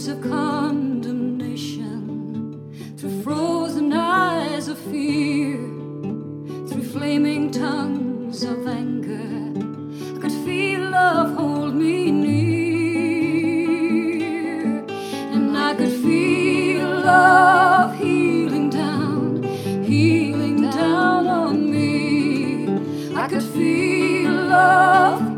of condemnation, through frozen eyes of fear, through flaming tongues of anger, I could feel love hold me near, and I could feel love healing down on me. I could feel love